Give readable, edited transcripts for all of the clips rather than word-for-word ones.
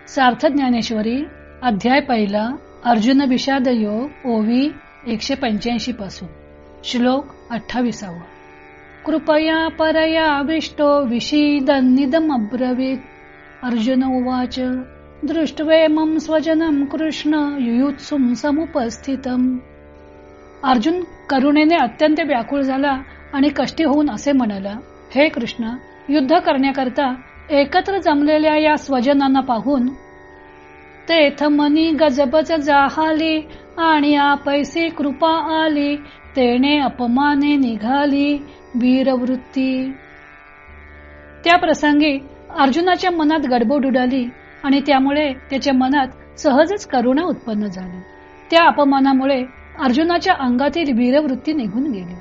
सार्थ ज्ञानेश्वरी अध्याय 1 अर्जुन विषाद योग ओवी 185 पासून श्लोक 28. कृपया परया विष्टो विषीदन्निदमब्रवीत्. अर्जुन उवाच दृष्ट्वेमं स्वजनं कृष्ण युयुत्सुं समुपस्थितम्. अर्जुन करुणेने अत्यंत व्याकुळ झाला आणि कष्टी होऊन असे म्हणाला, हे कृष्ण, युद्ध करण्याकरता एकत्र जमलेल्या या स्वजनांना पाहून तेथ मनी गजबज जाहाली आणि आपैसी कृपा आली, तेने अपमाने निघाली वीरवृत्ती. त्या प्रसंगी अर्जुनाच्या मनात गडबड उडाली आणि त्यामुळे त्याच्या मनात सहजच करुणा उत्पन्न झाली. त्या अपमानामुळे अर्जुनाच्या अंगातील वीरवृत्ती निघून गेली.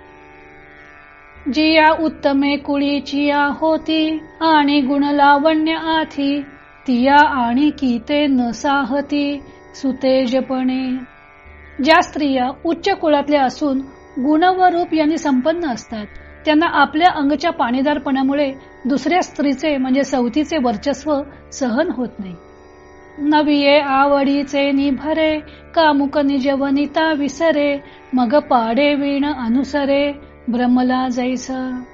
जिया उत्तमे कुळीचिया होती आणि गुण लावण्य आथी, तिया आणि कीते न साहती सुतेजपणे. ज्या स्त्रिया उच्च कुळातल्या असून गुण व रूप यांनी संपन्न असतात, त्यांना आपल्या अंगच्या पाणीदारपणामुळे दुसऱ्या स्त्रीचे म्हणजे सवतीचे वर्चस्व सहन होत नाही. नविये आवडीचे निभरे कामुक निजवनिता विसरे, मग पाडे वीण अनुसरे भ्रमला जैसा.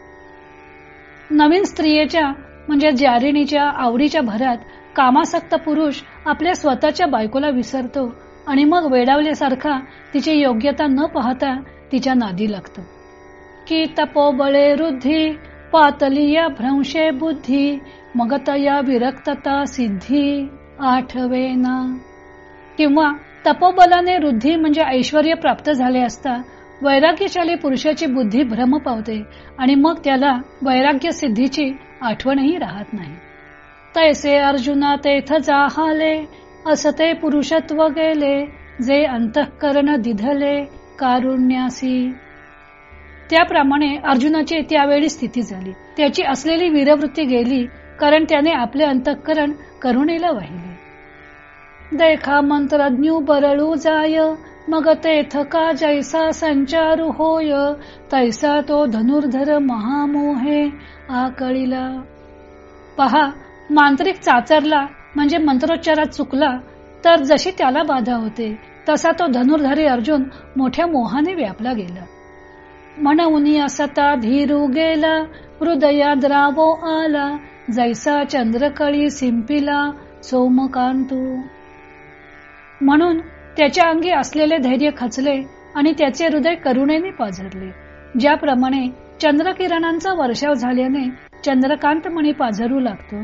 नवीन स्त्रियेच्या म्हणजे जारिणीच्या आवडीच्या भरात कामासक्त पुरुष आपल्या स्वतःच्या बायकोला विसरतो आणि मग वेडावल्यासारखा तिची योग्यता न पाहता तिच्या नादी लागतो. की तपोबळे रुद्धी पातलिया भ्रंशे बुद्धी, मग तया विरक्तता सिद्धी आठवेना. किंवा तपोबलाने रुद्धी म्हणजे ऐश्वर्य प्राप्त झाले असता वैराग्यशाली पुरुषाची बुद्धी भ्रम पावते आणि मग त्याला वैराग्य सिद्धीची आठवणही राहत नाही. तैसे अर्जुना तेथ जाहाले, असते पुरुषत्व गेले, जे अंतःकरण दिधले कारुण्यासी. त्याप्रमाणे अर्जुनाची त्यावेळी स्थिती झाली. त्याची असलेली वीरवृत्ती गेली, कारण त्याने आपले अंतःकरण करुणेला वाहिले. देखा मंत्रज्ञू बरळू जाय, मग तेथ का जैसा संचारू होय, तैसा तो धनुर्धर महामोहे आकळीला. पहा, मांत्रिक चाचरला म्हणजे मंत्रोच्चारात चुकला तर जशी त्याला बाधा होते, तसा तो धनुर्धारी अर्जुन मोठ्या मोहाने व्यापला गेला. म्हणून असता धीरू गेला, हृदयात रावो आला, जैसा चंद्रकळी सिंपिला सोमकांतू. म्हणून त्याच्या अंगी असलेले धैर्य खचले आणि त्याचे हृदय करुणेने पाझरले. ज्याप्रमाणे चंद्रकिरणांचा वर्षाव झाल्याने चंद्रकांतमणी पाझरू लागतो,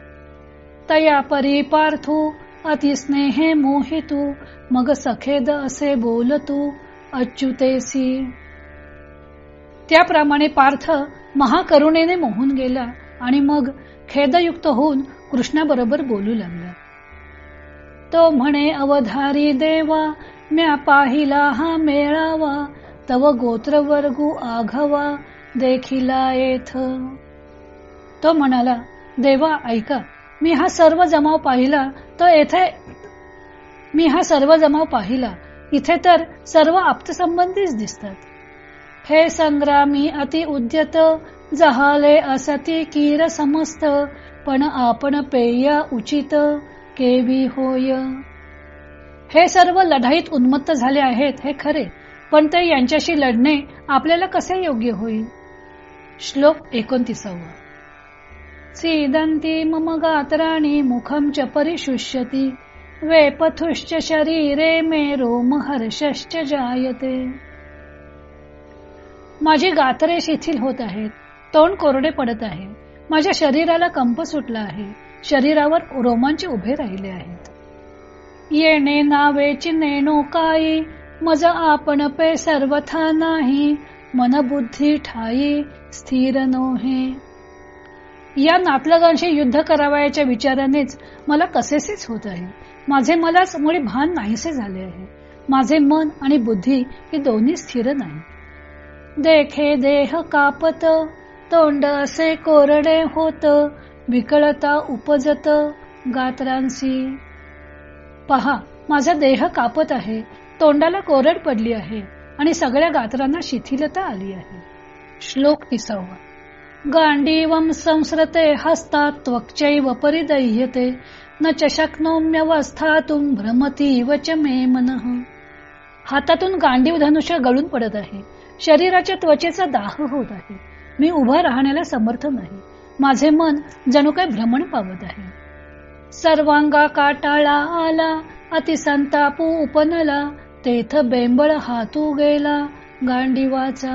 तया परी पार्थू अतिस्नेहे मोहितू, मग सखेद असे बोलतू अच्युतेसी. त्याप्रमाणे पार्थ महाकरुणेने मोहून गेला आणि मग खेदयुक्त होऊन कृष्णाबरोबर बोलू लागला. तो म्हणे अवधारी देवा, म्या पाहिला हा मेळावा, तव गोत्र वर्गू आघवा देखिला येथ. तो म्हणाला, देवा ऐका, मी हा सर्व जमाव पाहिला, इथे तर सर्व आप्तसंबंधीच दिसतात. हे संग्रामी अति उद्यत, जहाले असती कीर समस्त, पण आपण पेया उचित केवी होय. हे सर्व लढाईत उन्मत्त झाले आहेत हे खरे, पण ते यांच्याशी लढणे आपल्याला कसे योग्य होईल. श्लोक 29. सीदंती मम गात्राणि मुखं च परिशुष्यति, वेपथुश्च शरीरे मे रोमहर्षश्च जायते. माझी गात्रे शिथिल होत आहेत, तोंड कोरडे पडत आहे, माझ्या शरीराला कंप सुटला आहे, शरीरावर रोमांच उभे राहिले आहेत. येणे नावे चिन्हेनो काही, मज आपण पे सर्वथा नाही, मन बुद्धी ठाई स्थिर नोहे. या नातलगांशी युद्ध करावयाच्या विचारानेच मला कसेसेच होत आहे. माझे मलाच मुळी भान नाहीसे झाले आहे. माझे मन आणि बुद्धी हे दोन्ही स्थिर नाही. देखे देह कापत, तोंड असे कोरडे होत, विकळता उपजत गात्रांसी. पहा, माझा देह कापत आहे, तोंडाला कोरड पडली आहे आणि सगळ्या गात्रांना शिथिलता आली आहे. श्लोक 30. गांडीवं संस्रते हस्तात् त्वक्चैव परिदह्यते न च शक्नोम्यवस्थातुं भ्रमतीव च मे मनः. हातातून गांडीव धनुष्य गळून पडत आहे. शरीराच्या त्वचेचा दाह होत आहे. मी उभा राहण्याला समर्थ नाही. माझे मन जणू काय भ्रमण पावत आहे. सर्वांगा काटाळा आला अतिसंतापू उपनला तेथ बेंबळ हातू गेला गांडीवाचा.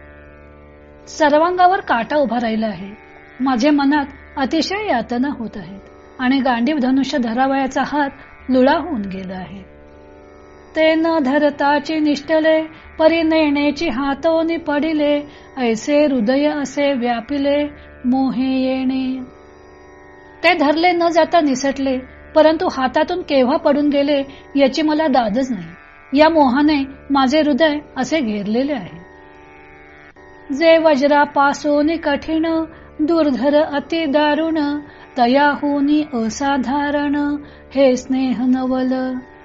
सर्वांगावर काटा उभा राहिला आहे. माझे मनात अतिशय यातना होत आहेत आणि गांडीव धनुष्य धरावयाचा हात लुळा होऊन गेला आहे. ते न धरताची निष्ठले परी नेण्याची हातोनी पडिले ऐसे हृदय असे व्यापिले मोहे येणे. ते धरले न जाता निसटले परंतु हातातून केव्हा पडून गेले याची मला दादच नाही. या मोहाने माझे हृदय असे घेरलेले आहे. जे वज्रापासोनी कठीण दुर्धर अति दारुण तयाहुनी असाधारण हे स्नेह नवल.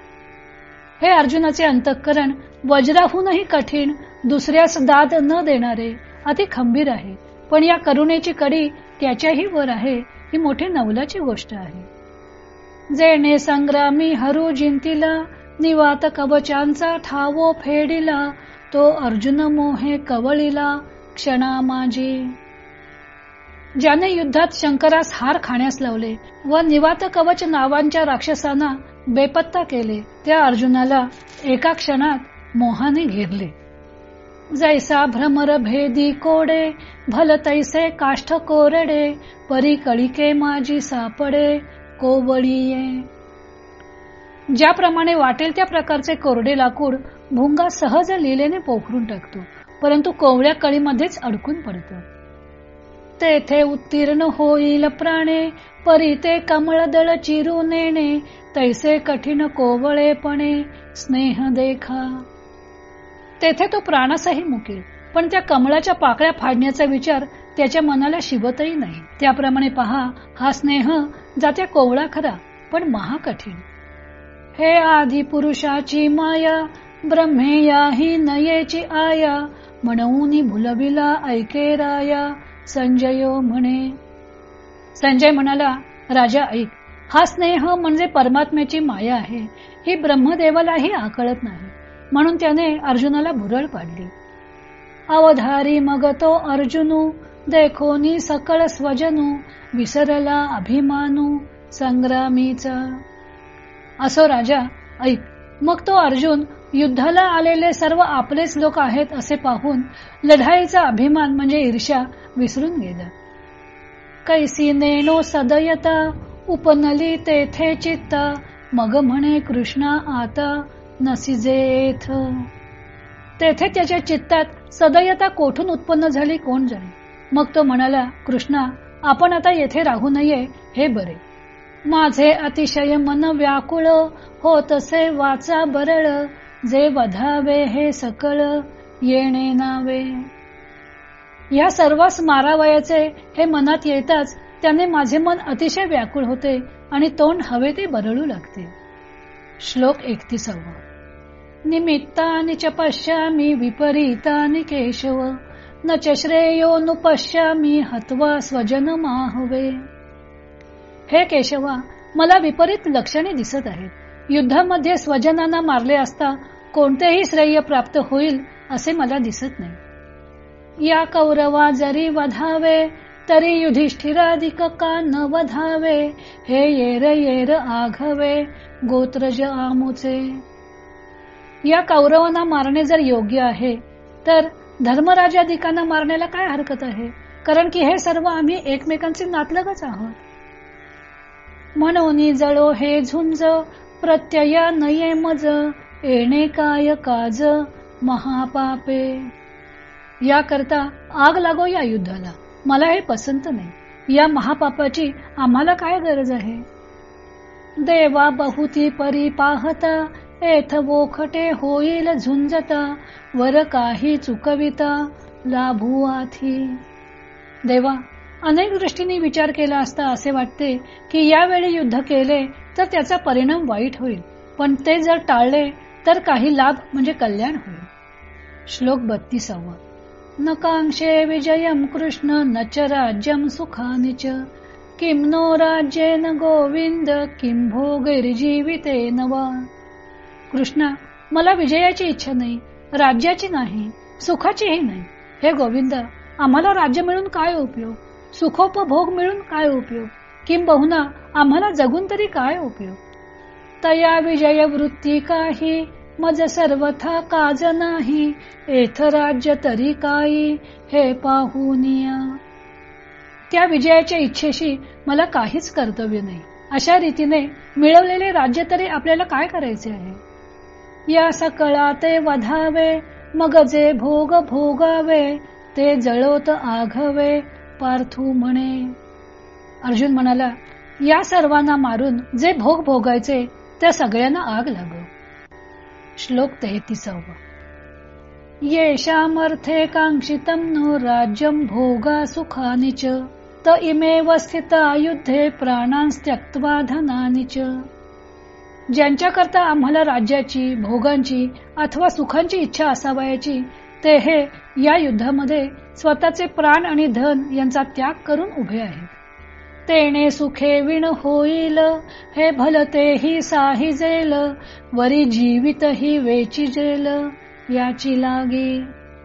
हे अर्जुनाचे अंतःकरण वज्राहूनही कठीण दुसऱ्यास दाद न देणारे अति खंबीर आहे. पण या करुणेची कडी त्याच्याही वर आहे ही मोठी नवलाची गोष्ट आहे. जेणे संग्रामी हरू जिंतीला निवात कवचांचा ठावो फेडिला तो अर्जुन मोहे कवळीला क्षणा माझी. ज्याने युद्धात शंकरास हार खाण्यास लावले व निवात कवच नावांच्या राक्षसांना बेपत्ता केले त्या अर्जुनाला एका क्षणात मोहाने घेरले. जैसा भ्रमर भेदी कोडे भल तैसे काष्ठ कोरडे परी कळिके माझी सापडे कोवळीये. ज्याप्रमाणे वाटेल त्या प्रकारचे कोरडे लाकूड भुंगा सहज लिलेने पोखरून टाकतो परंतु कोवळ्या कळीमध्येच अडकून पडतो. तेथे उत्तीर्ण होईल प्राणे परी ते कमळदळ चिरू नेणे तैसे कठीण कोवळेपणे स्नेह देखा. तेथे तो प्राणासही मुकेल पण त्या कमळाच्या पाकळ्या फाडण्याचा विचार त्याच्या मनाला शिवतही नाही. त्याप्रमाणे पहा हा स्नेह जात्या कोवळा खरा पण महाकठीण. हे आधी पुरुषाची माया ब्रह्मेया ही नयेची आया म्हणून भुलविला ऐके राया संजयो म्हणे. संजय म्हणाला राजा ऐक, हा स्नेह म्हणजे परमात्म्याची माया आहे. ही ब्रह्मदेवालाही आकळत नाही म्हणून त्याने अर्जुनाला भुरळ पाडली. अवधारी मग तो अर्जुनू देखोनी सकळ स्वजनू विसरला अभिमानू संग्रामीचा. असो राजा ऐक. मग तो अर्जुन युद्धाला आलेले सर्व आपलेच लोक आहेत असे पाहून लढाईचा अभिमान म्हणजे ईर्ष्या विसरून गेला. कैसी नेणो सदयता उपनली तेथे चित्ता मग म्हणे कृष्णा आता नसिजेथ. तेथे त्याच्या चित्तात सदयता कोठून उत्पन्न झाली कोण जाणे. मग तो म्हणाला कृष्णा आपण आता येथे राहू नये हे बरे. माझे अतिशय मन व्याकुळ होतसे वाचा बरळ जे वधावे हे सकळ येणे नावे. या सर्वांस मारावयाचे हे मनात येताच त्याने माझे मन अतिशय व्याकुळ होते आणि तोंड हवे ते बरळू लागते. श्लोक 31. निमित्तानि च पश्यामि विपरीतानि केशव न च श्रेयो नुपश्यामि हत्वा स्वजन माहवे. हे केशवा मला विपरीत लक्षणे दिसत आहेत. युद्धामध्ये स्वजनांना मारले असता कोणतेही श्रेय प्राप्त होईल असे मला दिसत नाही. या कौरवा जरी वधावे तरी युधिष्ठिराधिक का न वधावे हे येर येर आघवे गोत्रज आमुचे. या कौरवांना मारणे जर योग्य आहे तर धर्मराजाधिकांना मारण्याला काय हरकत आहे कारण की हे सर्व आम्ही एकमेकांचे नातलगच आहोत. म्हणून जळो हे झुंज प्रत्यया नये मज येणे काय काज महापापे. याकरता आग लागो या युद्धाला. मला हे पसंत नाही. या महापापाची आम्हाला काय गरज आहे. देवा बहुती परी पाहता एथ वोखटे होईल झुंजता वर काही चुकविता लाभू आथी. देवा अनेक दृष्टीने विचार केला असता असे वाटते की यावेळी युद्ध केले तर त्याचा परिणाम वाईट होईल पण ते जर टाळले तर काही लाभ म्हणजे कल्याण होईल. श्लोक 32. न कांक्षे विजयम कृष्ण न च राज्यम सुखानि च किम नो राज्येन गोविंद किम भोगैर्जीवितेन वा. कृष्णा, मला विजयाची इच्छा नाही, राज्याची नाही, सुखाचीही नाही. हे गोविंद, आम्हाला राज्य मिळून काय उपयोग, सुखोपभोग मिळून काय उपयोग, किंबहुना आम्हाला जगून तरी काय उपयोग. तया विजय वृत्ती काही मज सर्वथा काज नाही, एथ राज्य तरी काही हे पाहुनिया. त्या विजयाच्या इच्छेशी मला काहीच कर्तव्य नाही. अशा रीतीने मिळवलेले राज्य तरी आपल्याला काय करायचे आहे. या सकळा ते वधावे मग जे भोग भोगावे ते जळोत आघवे पार्थू म्हणे. अर्जुन म्हणाला, या सर्वांना मारून जे भोग भोगायचे त्या सगळ्यांना आग लागो. श्लोक 33. येषामर्थे कांक्षितम नो राज्यम भोगा सुखानि च त इमेव स्थिता युद्धे प्राणां त्यक्त्वा धनानि च. ज्यांच्याकरता आम्हाला राज्याची, भोगांची अथवा सुखांची इच्छा असावयाची ते हे या युद्धामध्ये स्वतःचे प्राण आणि धन यांचा त्याग करून उभे आहेत. तेणे सुखे विण होईल हे भलतेही साहिजेल वरी जीवित ही वेचिजेल याची लागी.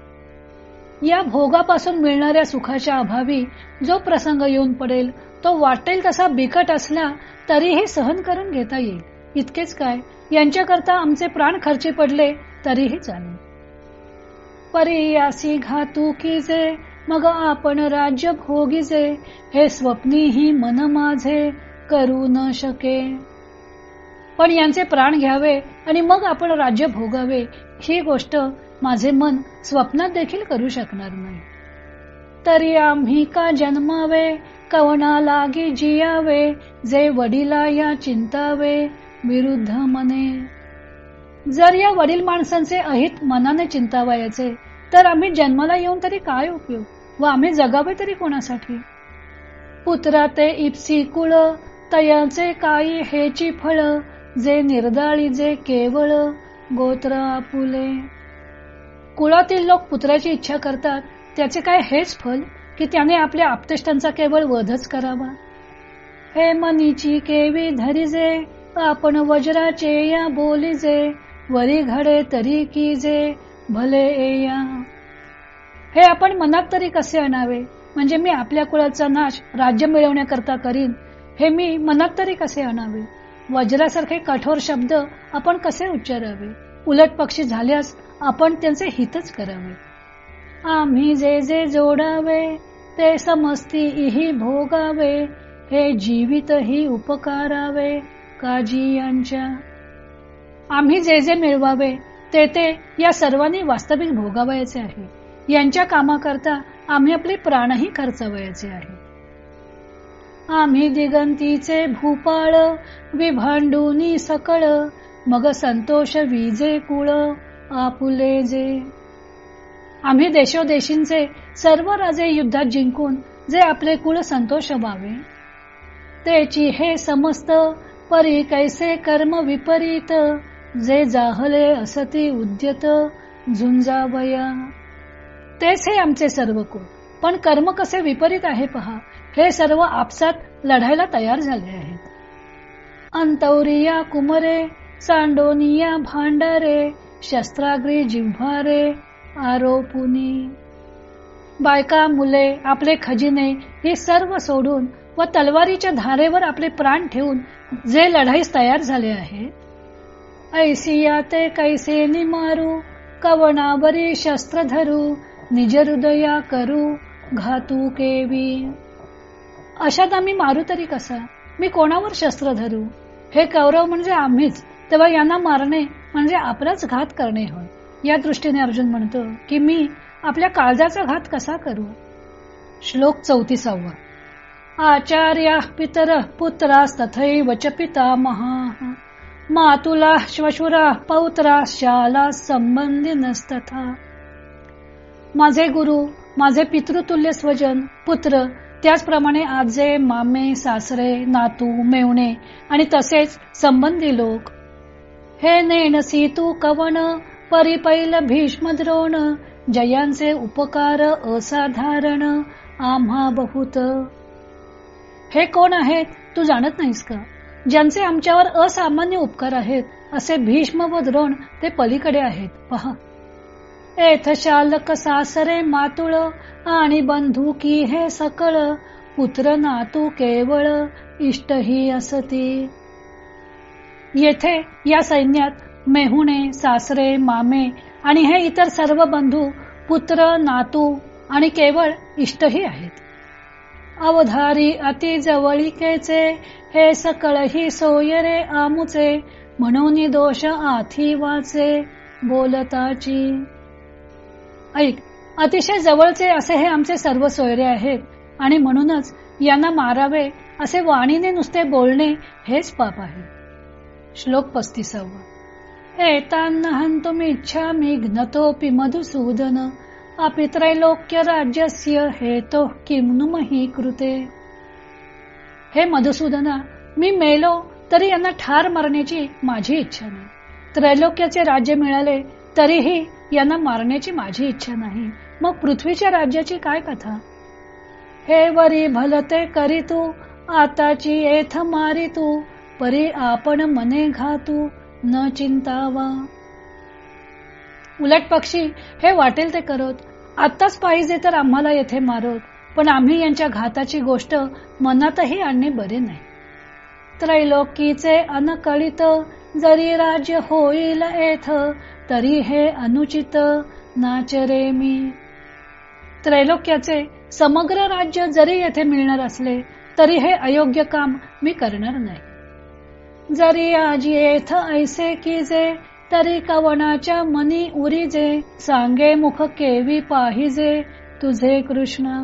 या भोगापासून मिळणाऱ्या सुखाच्या अभावी जो प्रसंग येऊन पडेल तो वाटेल तसा बिकट असला तरीही सहन करून घेता येईल. इतकेच काय, यांच्याकरता आमचे प्राण खर्ची पडले तरीही चालेल. परियासी घातुकीजे मग आपण राज्य भोगीजे हे स्वप्नीही मन माझे करू न शके. पण यांचे प्राण घ्यावे आणि मग आपण राज्य भोगावे ही गोष्ट माझे मन स्वप्नात देखील करू शकणार नाही. तरी आम्ही का जन्मावे कवना लागी जियावे जे वडिला या चिंतावे विरुद्ध मने. जर या वडील माणसांचे अहित मनाने चिंतावायचे तर आम्ही जन्माला येऊन तरी काय उपयोग व आम्ही जगावे तरी कोणासाठी. पुत्रा ते इप्सी कुळ तयाचे काही हेची फळ जे निर्दाळी जे केवळ गोत्र आपुले. कुळातील लोक पुत्राची इच्छा करतात त्याचे काय हेच फल की त्याने आपल्या आप्तेष्टांचा केवळ वधच करावा. हे मनीची केवी धरिजे आपण वज्राचे या बोलीजे वरी घडे तरी कीजे भले एया. हे आपण मनात तरी कसे आणावे, म्हणजे मी आपल्या कुळाचा नाश राज्य मिळवण्याकरता करीन हे मी मनात तरी कसे आणावे. वज्रासारखे कठोर शब्द आपण कसे उच्चारावे. उलट पक्षी झाल्यास आपण त्यांचे हितच करावे. आम्ही जे जे जोडावे ते समस्ती इही भोगावे हे जीवित ही उपकारावे काजी यांच्या. आम्ही जे जे मिळवावे ते ते या सर्वांनी वास्तविक भोगावयाचे आहे. यांच्या कामाकरता आम्ही आपले प्राणही खर्चवायचे आहे. आम्ही दिगंतीचे भूपाळ विभांडूनी सकळ मग संतोष विजे कुळ आपुले जे. आम्ही देशोदेशींचे सर्व राजे युद्धात जिंकून जे आपले कुळ संतोष व्हावे त्याची हे समस्त परी कैसे कर्म विपरीत जे जाहले असती उद्यत झुंजावया. तेच हे आमचे सर्व कुळ, पण कर्म कसे विपरीत आहे पहा. हे सर्व आपसात लढायला तयार झाले आहेत. अंतौरिया कुमरे सांडोनिया भांडारे शस्त्राग्री जिव्हारे आरोपुनी. बायका मुले आपले खजिने हे सर्व सोडून व तलवारीच्या धारेवर आपले प्राण ठेवून जे लढाईस तयार झाले आहेत. ऐसिया ते कैसे निमारू कवनावरी शस्त्र धरू निज हृदया करू घातू केवी. अशात आम्ही मारू तरी कसा, मी कोणावर शस्त्र धरू. हे कौरव म्हणजे आम्हीच, तेव्हा यांना मारणे म्हणजे आपलाच घात करणे होय. या दृष्टीने अर्जुन म्हणतो की मी आपल्या काळजाचा घात कसा करू. श्लोक 34. आचार्या पितर पुत्रास तथैव च पितामहा मातुला श्वशुरा पौत्रा शाला संबंधिनस्तथा. माझे गुरु, माझे पितृतुल्य स्वजन, पुत्र, त्याचप्रमाणे आजे, मामे, सासरे, नातू, मेवणे आणि तसेच संबंधी लोक. हे नेणसी तू कवन परिपैल भीष्म द्रोण जयांचे उपकार असाधारण आम्हा बहुत. हे कोण आहेत तू जाणत नाहीस का? ज्यांचे आमच्यावर असामान्य उपकार आहेत असे भीष्म व द्रोण ते पलीकडे आहेत पहा. एथ शालक सासरे मातुळ आणि बंधू की हे सकळ, पुत्र नातू केवळ इष्टही असती. येथे या सैन्यात मेहुणे, सासरे, मामे आणि हे इतर सर्व बंधू, पुत्र, नातू आणि केवळ इष्टही आहेत. अवधारी अति जवळिकेचे हे सकळही सोयरे आमुचे, म्हणून दोष आथी वाचे बोलताची. ऐक, अतिशय जवळचे असे हे आमचे सर्व सोयरे आहेत आणि म्हणूनच यांना मारावे असे वाणीने नुसते बोलणे हेच पाप आहे. श्लोक 35. एतान्न हन्तुमिच्छामि घ्नतोऽपि मधुसूदन, अपि त्रैलोक्य राज्यस्य हेतो किं नु मही कृते. हे मधुसूदना, मी मेलो तरी यांना ठार मारण्याची माझी इच्छा नाही. त्रैलोक्याचे राज्य मिळाले तरीही यांना मारण्याची माझी इच्छा नाही. मग पृथ्वीच्या राज्याची काय कथा. हे वरी भलते करी तू, आताची येथ मारी तू, परी आपण मने घातू न चिंतावा. उलट पक्षी हे वाटेल ते करत, आत्ताच पाहिजे तर आम्हाला येथे मारत, पण आम्ही यांच्या घाताची गोष्ट मनातही आणणे बरे नाही. त्रैलोकीचे अनकळित जरी राज्य होईल येथ, तरी हे अनुचित नाचरे मी. त्रैलोक्याचे समग्र राज्य जरी येथे मिळणार असले तरी हे अयोग्य काम मी करणार नाही. जरी आज येथ ऐसे कीजे, तरी कवनाच्या मनी उरीजे, सांगे मुख केवी पाहिजे तुझे कृष्ण.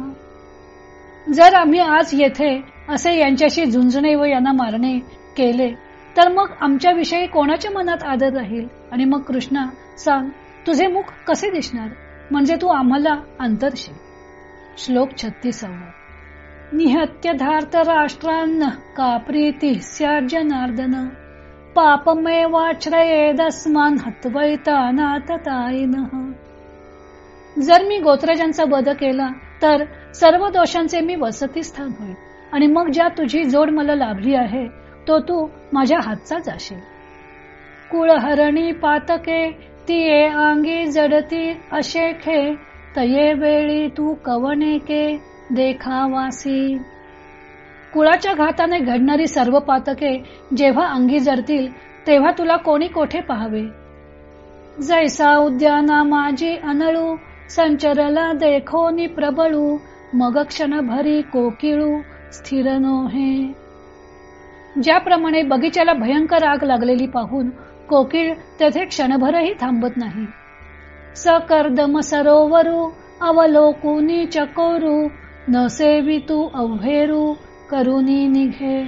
जर आम्ही आज येथे असे यांच्याशी झुंजणे व यांना मारणे केले तर मग आमच्या विषयी कोणाच्या मनात आदर राहील. आणि मग कृष्णा सांग, तुझे मुख कसे दिसणार, म्हणजे तू आम्हाला अंतरशील. श्लोक 36. निहत्य धार्त राष्ट्रान्न का प्रीती स्यात् जनार्दन, पापमे वाश्रयेदस्मान् हत्वैतानाततायिनः. जर मी गोत्रजांचा वध केला तर सर्व दोषांचे मी वसतिस्थान होईल, आणि मग ज्या तुझी जोड मला लाभली आहे तो तू माझ्या हातचा जाशील. कुळहरणी पातके तिये अंगी जडती अशेखे, तये वेळी तू कवनेके देखावासी. कुळाच्या घाताने घडणारी सर्व पातके जेव्हा अंगी जडतील तेव्हा तुला कोणी कोठे पाहावे. जैसा उद्याना माझी अनळू, संचरला देखोनी प्रबळू, मग क्षणभरी कोकिळू स्थिर नोहे. ज्याप्रमाणे बगीच्याला भयंकर आग लागलेली पाहून कोकिळ तेथे क्षणभरही थांबत नाही. सकर्दम सरोवरू अवलोकुनी चकोरू, न सेवितू अवहेरू करुनी निघे.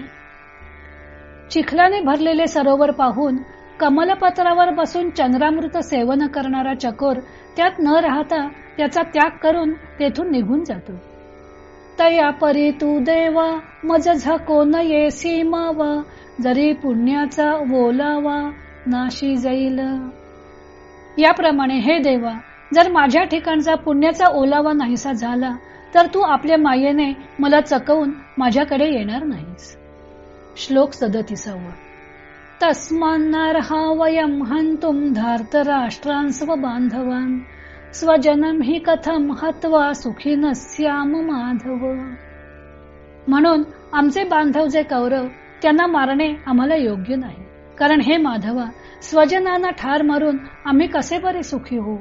चिखलाने भरलेले सरोवर पाहून कमलपत्रावर बसून चंद्रामृत सेवन करणारा चकोर त्यात न राहता त्याचा त्याग करून तेथून निघून जातो. तया परी तू देवा मज झको न येसी मावा, जरी पुण्याचा बोलावा नाशी जाईल. याप्रमाणे हे देवा, जर माझ्या ठिकाणचा पुण्याचा ओलावा नाहीसा झाला तर तू आपल्या मायेने मला चकवून माझ्याकडे येणार नाहीस. श्लोक 37. तस्मान्नार्हा वयं हन्तुं धार्तराष्ट्रान् स्वबान्धवान्, स्वजनं हि कथं हत्वा सुखिनः स्याम माधव. म्हणून आमचे बांधव जे कौरव त्यांना मारणे आम्हाला योग्य नाही, कारण हे माधवा, स्वजनांना ठार मारून आम्ही कसे बरे सुखी होऊ.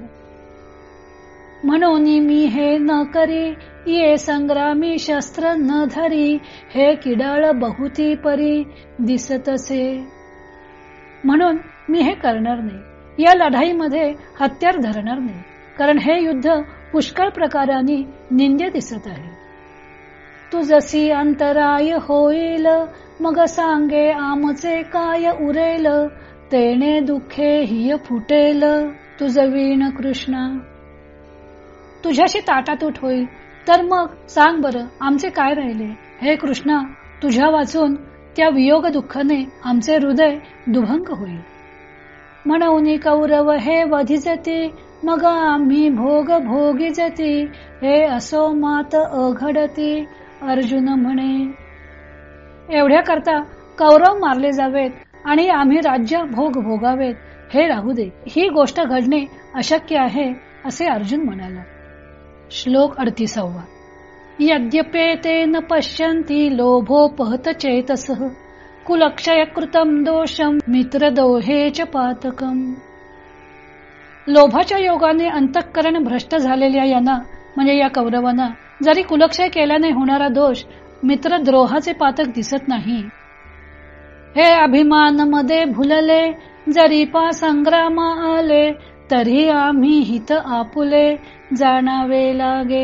म्हणून मी हे न करी ये संग्रामी शस्त्र न धरी, हे किडाळ बहुती परी दिसतसे. म्हणून मी हे करणार नाही, या लढाईमध्ये हत्यार धरणार नाही, कारण हे युद्ध पुष्कळ प्रकाराने निंद्य दिसत आहे. तुझसी अंतराय होईल, मग सांगे आमचे काय उरेल, तेने दुःखे हिय फुटेल तुझ वीण कृष्णा. तुझ्याशी ताटातूट होईल तर मग सांग बरं आमचे काय राहिले. हे कृष्णा, तुझ्या वाचून त्या वियोग दुःखाने आमचे हृदय दुभंग होईल. म्हणून कौरव हे वधिजती मग आम्ही भोग भोगी जती, हे असो मात अघडती. अर्जुन म्हणे, एवढ्या करता कौरव मारले जावेत आणि आम्ही राज्य भोग भोगावेत, हे राहू दे. ही गोष्ट घडणे अशक्य आहे असे अर्जुन म्हणाला. श्लोक 38. यद्यपेतेन पश्यन्ति लोभोपहत चेतसः, कुलक्षय कृतं दोषम मित्रदोहे च पातकम. लोभाच्या योगाने अंतःकरण भ्रष्ट झालेल्या यांना म्हणजे या कौरवांना जरी कुलक्षय केल्याने होणारा दोष मित्रद्रोहाचे पातक दिसत नाही. हे अभिमान मध्ये भुलले, जरी पा संग्राम आले, तरी आम्ही हित आपुले जाणावे लागे.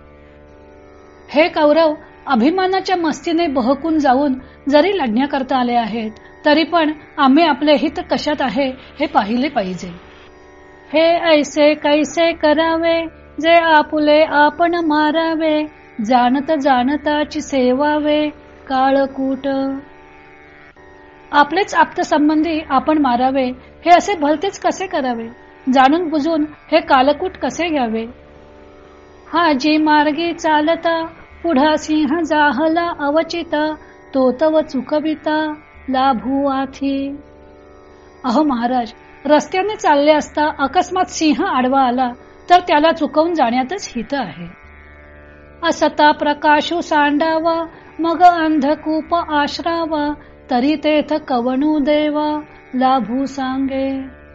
हे कौरव अभिमानाच्या मस्तीने बहकून जाऊन जरी लढण्याकरता आले आहेत, तरी पण आम्ही आपले हित कशात आहे हे पाहिले पाहिजे. हे ऐसे कैसे करावे, जे आपुले आपण मारावे, जाणत जाणताची सेवावे काळकूट. आपलेच आप्त संबंधी आपण मारावे हे असे भलतेच कसे करावे, जाणून बुजून हे कालकूट कसे घ्यावे. हा जी मार्गी चालता, पुढा सिंह जाहला अवचिता, तो तव चुकविता लाभू आथी. अहो महाराज, रस्त्याने चालले असता अकस्मात सिंह आडवा आला तर त्याला चुकवून जाण्यातच हित आहे. असता प्रकाशू सांडावा, मग अंधकूप आश्रावा, तरी तेथ कवणू देवा लाभू सांगे.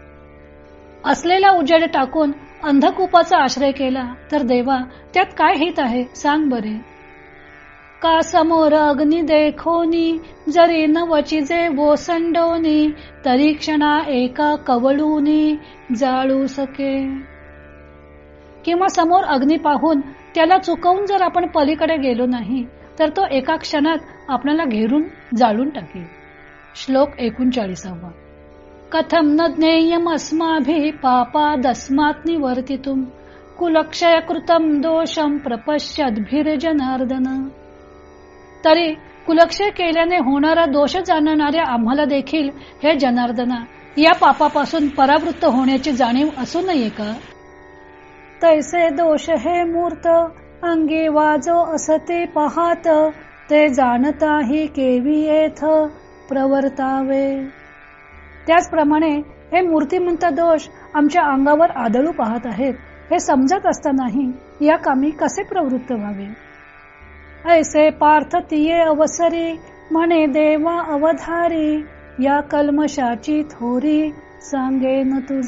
असलेला उजेड टाकून अंधकूपाचा आश्रय केला तर देवा त्यात काय हित आहे सांग बरे. का समोर अग्नी देखोनी, जरी न वचिजे वोसंडोनी, तरी क्षणा एका कवळूनी जाळू सके. किंवा समोर अग्नी पाहून त्याला चुकवून जर आपण पलीकडे गेलो नाही तर तो एका क्षणात आपल्याला घेरून जाळून टाकेल. श्लोक 39. कथम न ज्ञेयम अस्माभि पापादस्मात् निवर्तितुम, कुलक्षय कृतम दोषम प्रपश्यद्भिर्जनार्दन. तरी कुलक्षय केल्याने होणारा दोष जाणणाऱ्या आम्हाला देखील हे जनार्दना या पापापासून परावृत्त होण्याची जाणीव असू नये का. तैसे दोष हे मूर्त, अंगी वाजो असते पाहात, ते जाणताही केवी येथ प्रवर्तावे. त्याचप्रमाणे हे मूर्तिमंत दोष आमच्या अंगावर आदळू पाहत आहेत हे समजत असतानाही या कामी कसे प्रवृत्त व्हावे. ऐसे पार्थ तिये अवसरी, म्हणे देवा अवधारी, या कल्मशाची थोरी सांगेन तुझ.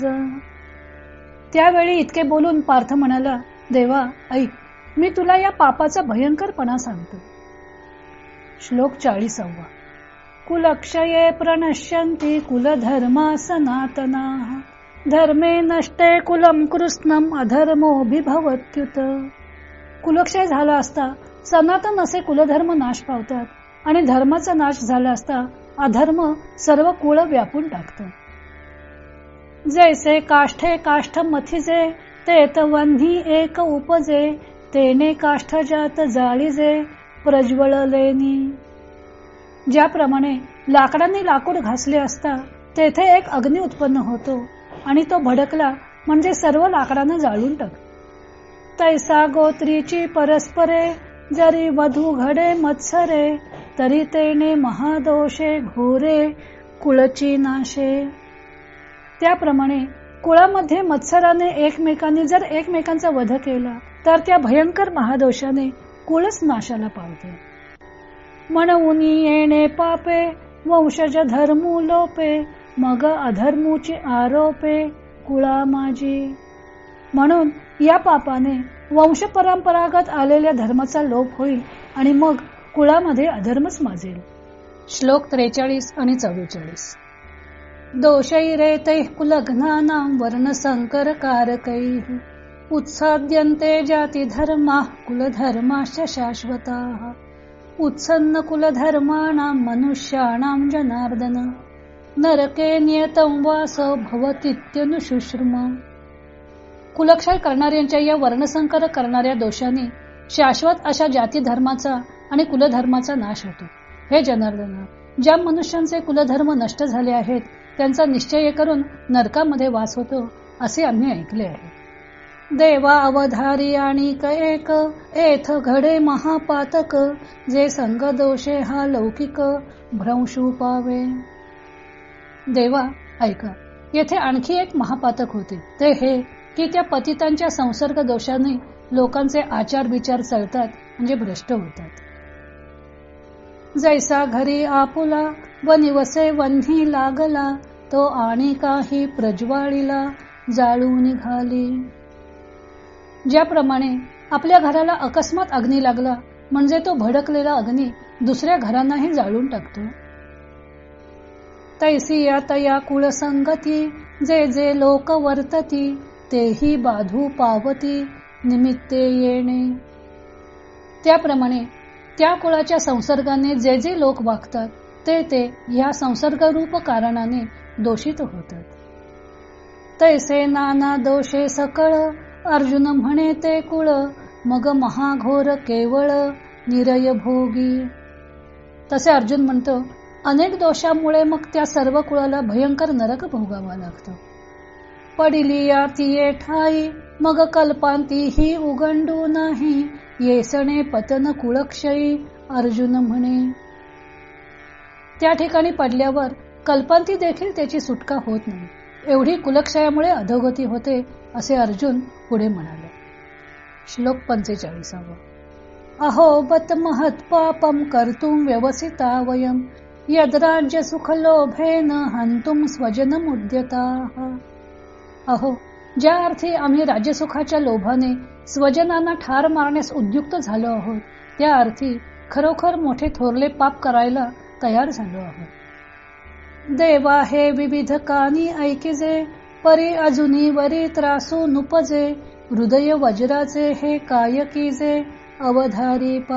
त्यावेळी इतके बोलून पार्थ म्हणाला, देवा ऐक, मी तुला या पापाचा भयंकरपणा सांगतो. श्लोक 40. कुलक्षये प्रणश्यन्ति कुलधर्मा सनातनाः, धर्मे नष्टे कुलम कृष्णम अधर्मोभिभवत्युत. कुलक्षय झाला असता सनातन असे कुलधर्म नाश पावतात आणि धर्माचा नाश झाला असता अधर्म सर्व कुळ व्यापून टाकतो. जैसे काष्ठे काष्ठ मथिजे, तेत वन्ही एक उपजे, तेने काष्ठ जात जाळीजे प्रज्वललेनी. ज्याप्रमाणे लाकडांनी लाकूड घासले असता तेथे एक अग्नी उत्पन्न होतो आणि तो भडकला म्हणजे सर्व लाकडांना जाळून टाकतो. तैसा गोत्रीची परस्परे, जरी वधू घडे मत्सरे, तरी तेने महादोषे घोरे कुळची नाशे. त्याप्रमाणे कुळामध्ये मत्सराने एकमेकांनी जर एकमेकांचा वध केला तर त्या भयंकर महादोषाने कुळच नाशाला पावते. म्हणून येणे पापे, वंशज धर्मू लोपे, मग अधर्मूची आरोपे कुळा माझी. म्हणून या पापाने वंश परंपरागत आलेल्या धर्माचा लोप होईल आणि मग कुळामध्ये अधर्मच माजेल. श्लोक 43 आणि 44. दोषैरेतैः कुलघ्नानां वर्णसंकरकारकैः, उत्साद्यन्ते जाति धर्माः कुलधर्माश्च शाश्वताः, उत्सन्न कुलधर्माणां मनुष्याणां जनार्दन, नरके नियतं वास भवतीत्यनुशुश्रुम. कुलक्षय करणाऱ्यांच्या या वर्णसंकर करणाऱ्या दोषाने शाश्वत अशा जाती धर्माचा आणि कुलधर्माचा नाश होतो. हे जनार्दना, ज्या मनुष्यांचे कुलधर्म नष्ट झाले आहेत त्यांचा निश्चय करून नरकामध्ये वास होतो असे आम्ही ऐकले आहे. देवा अवधारी आणि एक एथ घडे महापातक, जे संग दोषे हा लौकिक भ्रंशू पावे. देवा ऐका, येथे आणखी एक महापातक होते. ते हे की त्या पतितांच्या संसर्ग दोषाने लोकांचे आचार विचार चळतात, म्हणजे भ्रष्ट होतात. जैसा घरी आपुला व निवसे वन्ही लागला, तो आणि काही प्रज्वाळीला जाळू निघाली. ज्याप्रमाणे आपल्या घराला अकस्मात अग्नी लागला म्हणजे तो भडकलेला अग्नी दुसऱ्या घरांनाही जाळून टाकतो. तैसी या तया कुळ संगती, जे जे लोक वर्तती, तेही बाधू पावती निमित्ते येणे. त्याप्रमाणे त्या कुळाच्या संसर्गाने जे जे लोक वागतात ते ह्या संसर्गरूप कारणाने दोषित होतात. तैसे नाना दोषे सकळ, अर्जुन म्हणे ते कुळ, मग महाघोर केवळ निरय भोगी. तसे अर्जुन म्हणतो, अनेक दोषामुळे मग त्या सर्व कुळाला भयंकर नरक भोगावा लागतो. पडिली या तिये ठाई, मग कल्पांती ही उगंडू नाही, येसणे पतन कुळक्षयी, अर्जुन म्हणे. त्या ठिकाणी पडल्यावर कल्पांती देखील त्याची सुटका होत नाही, एवढी कुलक्षयामुळे अधोगती होते, असे अर्जुन पुढे म्हणाले. श्लोक 45. अहो बत महत् पापम कर्तुम व्यवसिता वयम, यद्राज्य सुख लोभेन हंतुम स्वजनम उद्यताः. अहो, ज्या अर्थी आम्ही राज्यसुखाच्या लोभाने स्वजनांना ठार मारण्यास उद्युक्त झालो आहोत, त्या अर्थी खरोखर मोठे थोरले पाप करायला तयार झालो आहोत. देवा हे विविध कानी ऐकिजे, परी अजुनी वरी त्रासू नुपजे, हृदय वज्राचे हे काय कीजे, अवधारी पा.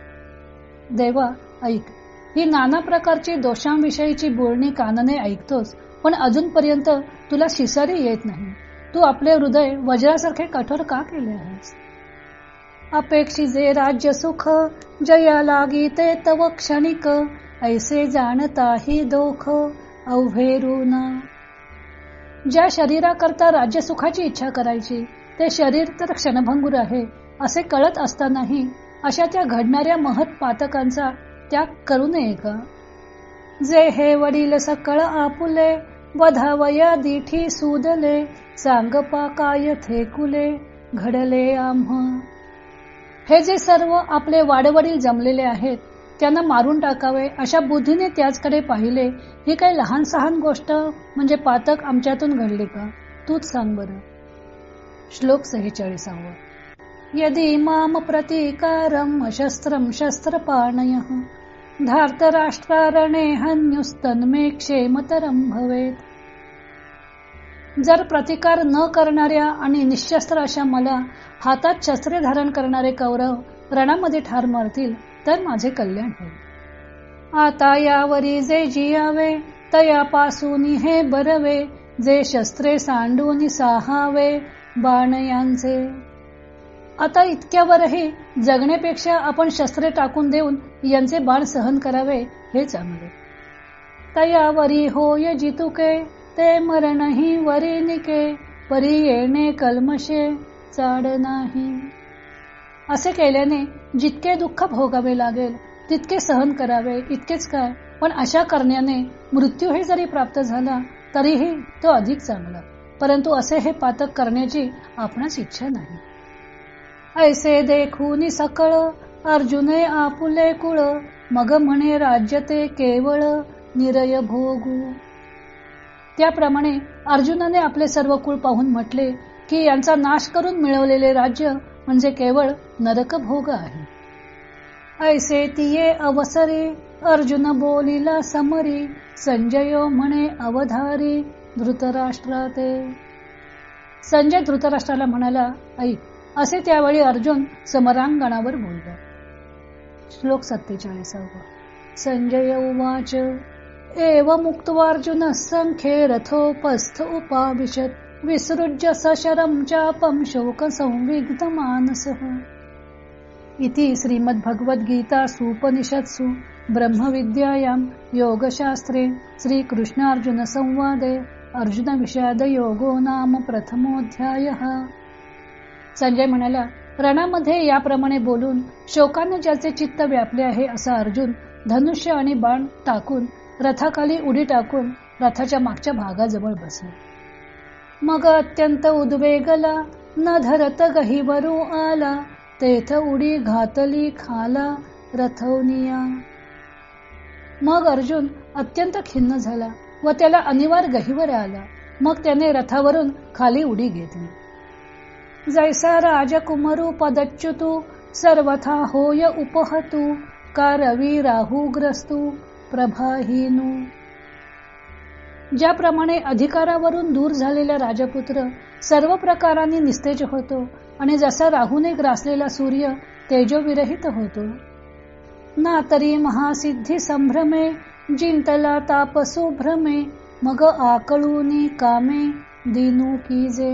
देवा ऐक, ही नाना प्रकारची दोषांविषयीची बोलणी कानाने ऐकतोस, पण अजूनपर्यंत तुला शिसारी येत नाही. तू आपले हृदय वज्रासारखे कठोर का केले आहेस? अपेक्षिजे राज्य सुख, जया लागी ते तव क्षणिक, ऐसे जाणताही दोख अवघेरूना. ज्या शरीराकरता राज्यसुखाची इच्छा करायची, ते शरीर तर क्षणभंगूर आहे असे कळत असतानाही अशा त्या घडणाऱ्या महत् पातकांचा त्याग करू नये का? जे हे वडील सकळ आपुले, वधावया दिठी सूदले, सांगपा काय थेकुले, घडले आम्हा. हे जे सर्व आपले वाडवडील जमलेले आहेत, त्यांना मारून टाकावे अशा बुद्धीने त्याचकडे पाहिले, ही काही लहान सहान गोष्ट म्हणजे पातक आमच्यातून घडले का? तूच सांग बरं. श्लोक 46. यदि माम प्रतिकारम शस्त्रम शस्त्रपाणयः, धार्तराष्ट्रारणे हन्युस्तन्मे क्षेमतरम भवेत. जर प्रतिकार न करणाऱ्या आणि निशस्त्र अशा मला हातात शस्त्रे धारण करणारे कौरव रणामध्ये ठार मारतील तर माझे कल्याण होईल. आता यावरी जे जियावे, तयापासून हे बरवे, जे शस्त्रे सांडून साहावे बाण यांचे. आता इतक्यावरही जगण्यापेक्षा आपण शस्त्रे टाकून देऊन यांचे बाण सहन करावे हे चांगले. तयावरी होय जितुके, ते मरणही वरी निके, परी येणे कल्मशे चाड नाही. असे केल्याने जितके दुःख भोगावे लागेल तितके सहन करावे इतकेच काय, पण अशा करण्याने मृत्यूही जरी प्राप्त झाला तरीही तो अधिक चांगला. परंतु असे हे पातक करण्याची आपणास इच्छा नाही. ऐसे देखून सकळ, अर्जुने आपुले कुळ, मग म्हणे राज्य ते केवळ निरय भोगू. त्याप्रमाणे अर्जुनाने आपले सर्व कुळ पाहून म्हटले की यांचा नाश करून मिळवलेले राज्य म्हणजे केवळ नरक भोग आहे. ऐसे तिये अवसरे, अर्जुन बोलिला समरी, संजय म्हणे अवधारी धृतराष्ट्राते. संजय धृतराष्ट्राला म्हणाला, ऐक. असे त्यावेळी अर्जुन समरांगणावर बोलला. श्लोक 47. संजय उवाच एव मुक्त्वार्जुन संख्ये रथोपस्थ उपाविशत, विसृज्य सशरं चापं शोक संविग्ध मानसः. इति श्रीमद्भगवद्गीतासु उपनिषत्सु ब्रह्मविद्यायां योगशास्त्रे श्रीकृष्णार्जुन संवादे अर्जुन विषाद योगो नाम प्रथमोऽध्यायः. संजय म्हणाला, रणामध्ये याप्रमाणे बोलून शोकाने ज्याचे चित्त व्यापले आहे असा अर्जुन धनुष्य आणि बाण टाकून रथाखाली उडी टाकून रथाच्या मागच्या भागाजवळ बसला. मग अत्यंत उद्वेगला न धरत गहिवरू आला, तेथ उडी घातली खाला रथवनिया. मग अर्जुन अत्यंत खिन्न झाला व त्याला अनिवार्य गहिवर आला. मग त्याने रथावरून खाली उडी घेतली. जैसा राजकुमारू पदच्युतू सर्वथा होय उपहतू, का रवी राहू ग्रस्तू प्रभाहीनू. ज्याप्रमाणे अधिकारावरून दूर झालेला राजपुत्र सर्व प्रकारांनी निस्तेज होतो आणि जसा राहूने ग्रासलेला सूर्य तेजोविरहित होतो, ना तरी महासिद्धी संभ्रमे जिंतला तापसू भ्रमे, मग आकळूनी कामे दिनू कीजे.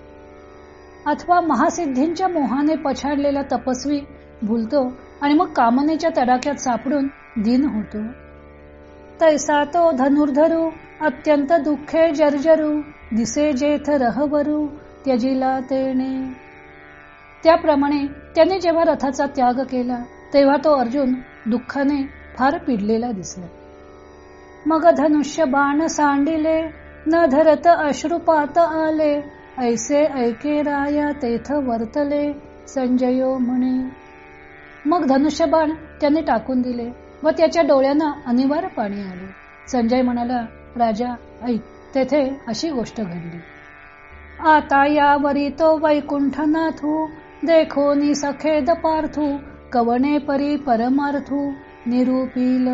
अथवा महासिद्धींच्या मोहाने पछाडलेला तपस्वी भुलतो आणि मग कामनेच्या तडाख्यात सापडून दीन होतो. तैसा तो धनुर्धरू अत्यंत दुःखे जर्जरू, दिसे जेथ रहवरू त्यजिला तेने. त्याप्रमाणे त्याने जेव्हा रथाचा त्याग केला तेव्हा तो अर्जुन दुःखाने फार पिडलेला दिसला. मग धनुष्य बाण सांडिले न धरत अश्रुपात आले, ऐसे ऐके राया तेथ वर्तले संजयो म्हणे. मग धनुष्यबाण त्याने टाकून दिले व त्याच्या डोळ्यांना अनिवार्य पाणी आले. संजय म्हणाला, राजा ऐक, तेथे अशी गोष्ट घडली. आता यावरी तो वैकुंठनाथू, देखोनी सखेद पार्थू, कवणे परी परमार्थू निरूपील.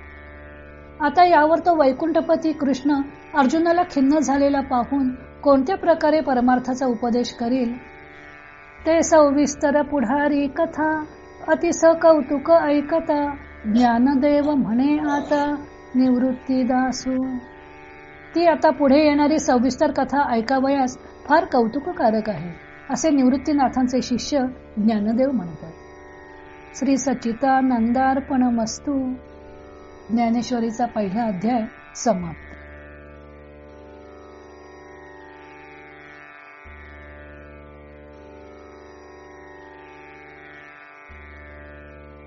आता यावर तो वैकुंठपती कृष्ण अर्जुनाला खिन्न झालेला पाहून कोणत्या प्रकारे परमार्थाचा उपदेश करील ते सविस्तर पुढारी कथा, अतिस कौतुक ऐकता, ज्ञानदेव म्हणे आता निवृत्ती दासू. ती आता पुढे येणारी सविस्तर कथा ऐकावयास फार कौतुककारक आहे, असे निवृत्तीनाथांचे शिष्य ज्ञानदेव म्हणतात. श्री सच्चिदानंदार्पणमस्तु. ज्ञानेश्वरीचा पहिला अध्याय समाप्त.